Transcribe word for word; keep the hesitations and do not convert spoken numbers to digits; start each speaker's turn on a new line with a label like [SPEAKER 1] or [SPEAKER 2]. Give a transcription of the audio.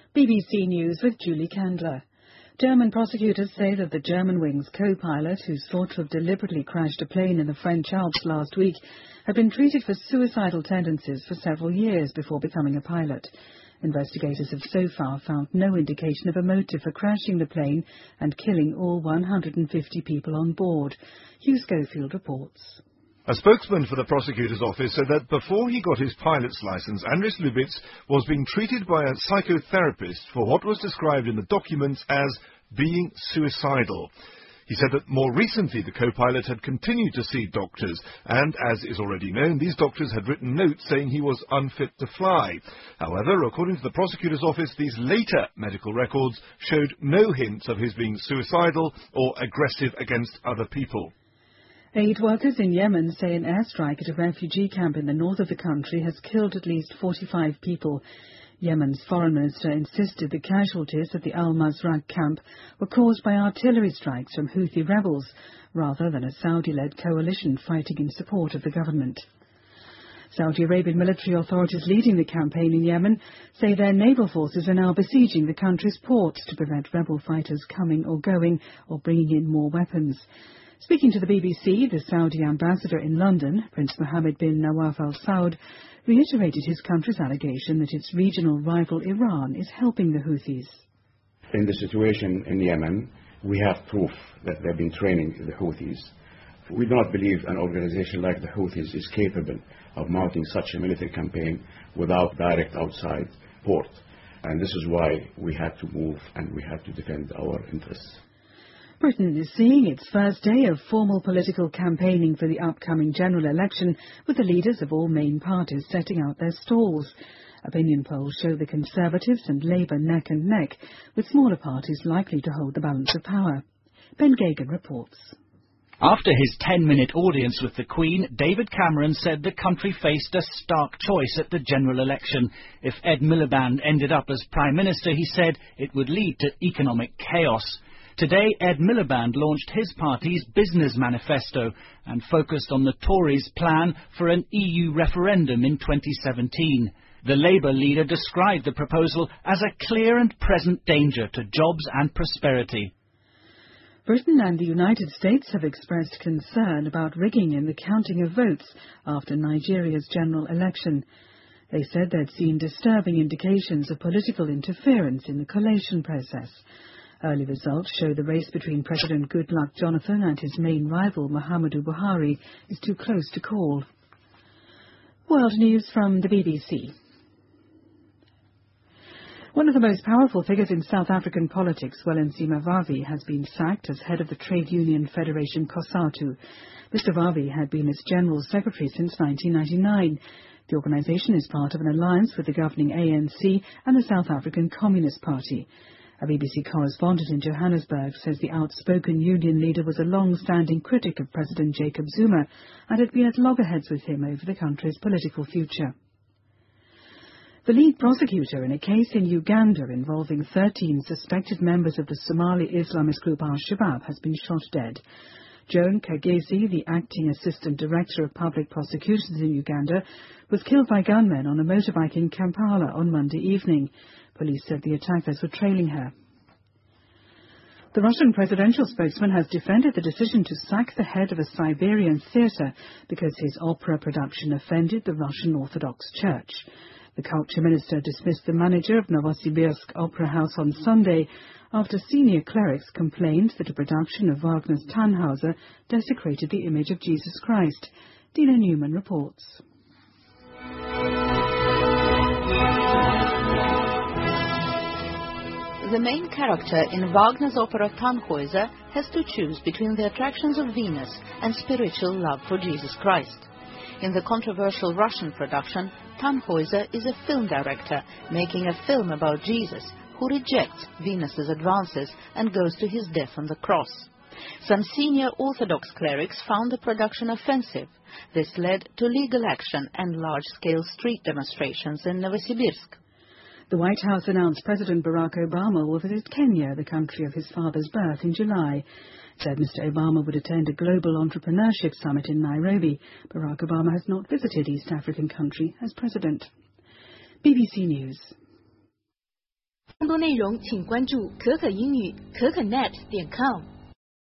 [SPEAKER 1] B B C News with Julie Candler. German prosecutors say that the Germanwings co-pilot, who's thought to have deliberately crashed a plane in the French Alps last week, had been treated for suicidal tendencies for several years before becoming a pilot. Investigators have so far found no indication of a motive for crashing the plane and killing all one hundred fifty people on board. Hugh Schofield reports.
[SPEAKER 2] A spokesman for the prosecutor's office said that before he got his pilot's license, Andris Lubitz was being treated by a psychotherapist for what was described in the documents as being suicidal. He said that more recently the co-pilot had continued to see doctors, and, as is already known, these doctors had written notes saying he was unfit to fly. However, according to the prosecutor's office, these later medical records showed no hints of his being suicidal or aggressive against other people.
[SPEAKER 1] Aid workers in Yemen say an airstrike at a refugee camp in the north of the country has killed at least forty-five people. Yemen's foreign minister insisted the casualties at the Al-Mazraq camp were caused by artillery strikes from Houthi rebels, rather than a Saudi-led coalition fighting in support of the government. Saudi Arabian military authorities leading the campaign in Yemen say their naval forces are now besieging the country's ports to prevent rebel fighters coming or going or bringing in more weapons. Speaking to the B B C, the Saudi ambassador in London, Prince Mohammed bin Nawaf Al Saud, reiterated his country's allegation that its regional rival Iran is helping the Houthis.
[SPEAKER 3] In the situation in Yemen, we have proof that they've been training the Houthis. We do not believe an organization like the Houthis is capable of mounting such a military campaign without direct outside support. And this is why we had to move and we had to defend our interests.
[SPEAKER 1] Britain is seeing its first day of formal political campaigning for the upcoming general election, with the leaders of all main parties setting out their stalls. Opinion polls show the Conservatives and Labour neck and neck, with smaller parties likely to hold the balance of power. Ben Gagan reports.
[SPEAKER 4] After his ten-minute audience with the Queen, David Cameron said the country faced a stark choice at the general election. If Ed Miliband ended up as Prime Minister, he said it would lead to economic chaos. Today, Ed Miliband launched his party's business manifesto and focused on the Tories' plan for an E U referendum in twenty seventeen. The Labour leader described the proposal as a clear and present danger to jobs and prosperity.
[SPEAKER 1] Britain and the United States have expressed concern about rigging in the counting of votes after Nigeria's general election. They said they'd seen disturbing indications of political interference in the collation process. Early results show the race between President Goodluck Jonathan and his main rival Muhammadu Buhari is too close to call. World news from the B B C. One of the most powerful figures in South African politics, Zwelinzima Vavi, has been sacked as head of the trade union federation COSATU. Mister Vavi had been its general secretary since nineteen ninety-nine. The organisation is part of an alliance with the governing A N C and the South African Communist Party. A B B C correspondent in Johannesburg says the outspoken union leader was a long-standing critic of President Jacob Zuma and had been at loggerheads with him over the country's political future. The lead prosecutor in a case in Uganda involving thirteen suspected members of the Somali Islamist group Al-Shabaab has been shot dead. Joan Kagezi, the acting assistant director of public prosecutions in Uganda, was killed by gunmen on a motorbike in Kampala on Monday evening. Police said the attackers were trailing her. The Russian presidential spokesman has defended the decision to sack the head of a Siberian theatre because his opera production offended the Russian Orthodox Church. The culture minister dismissed the manager of Novosibirsk Opera House on Sunday after senior clerics complained that a production of Wagner's Tannhauser desecrated the image of Jesus Christ. Dina Newman reports.
[SPEAKER 5] The main character in Wagner's opera Tannhäuser has to choose between the attractions of Venus and spiritual love for Jesus Christ. In the controversial Russian production, Tannhäuser is a film director making a film about Jesus who rejects Venus's advances and goes to his death on the cross. Some senior Orthodox clerics found the production offensive. This led to legal action and large-scale street demonstrations in Novosibirsk.
[SPEAKER 1] The White House announced President Barack Obama will visit Kenya, the country of his father's birth, in July. It said Mister Obama would attend a global entrepreneurship summit in Nairobi. Barack Obama has not visited East African country as president. B B C News.
[SPEAKER 6] 多内容请关注可可英语可可 net 点 com。